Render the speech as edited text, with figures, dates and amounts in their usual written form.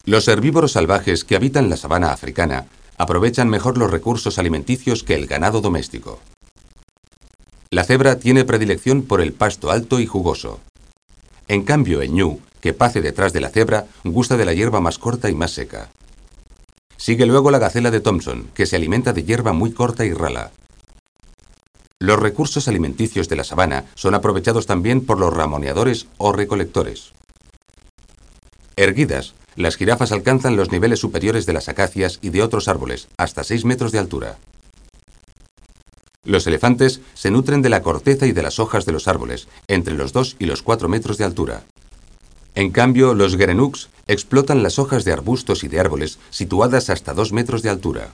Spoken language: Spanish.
Los herbívoros salvajes que habitan la sabana africana aprovechan mejor los recursos alimenticios que el ganado doméstico. La cebra tiene predilección por el pasto alto y jugoso. En cambio, el ñu, que pace detrás de la cebra, gusta de la hierba más corta y más seca. Sigue luego la gacela de Thompson, que se alimenta de hierba muy corta y rala. Los recursos alimenticios de la sabana son aprovechados también por los ramoneadores o recolectores. Erguidas, las jirafas alcanzan los niveles superiores de las acacias y de otros árboles, hasta 6 metros de altura. Los elefantes se nutren de la corteza y de las hojas de los árboles, entre los 2 y los 4 metros de altura. En cambio, los gerenuks explotan las hojas de arbustos y de árboles situadas hasta 2 metros de altura.